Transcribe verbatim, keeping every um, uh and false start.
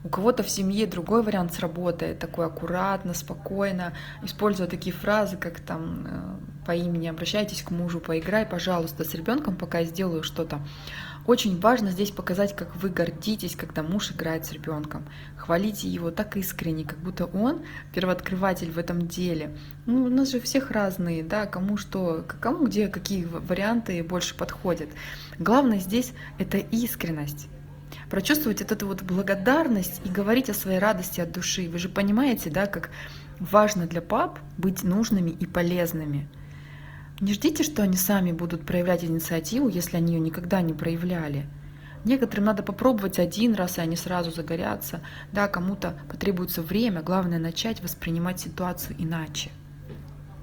У кого-то в семье другой вариант сработает, такой аккуратно, спокойно, используя такие фразы, как там э, по имени обращайтесь к мужу, поиграй, пожалуйста, с ребенком, пока я сделаю что-то. Очень важно здесь показать, как вы гордитесь, когда муж играет с ребенком. Хвалите его так искренне, как будто он первооткрыватель в этом деле. Ну, у нас же всех разные, да, кому что, кому где какие варианты больше подходят. Главное здесь это искренность. Прочувствовать вот эту вот благодарность и говорить о своей радости от души. Вы же понимаете, да, как важно для пап быть нужными и полезными. Не ждите, что они сами будут проявлять инициативу, если они ее никогда не проявляли. Некоторым надо попробовать один раз, и они сразу загорятся. Да, кому-то потребуется время, главное начать воспринимать ситуацию иначе.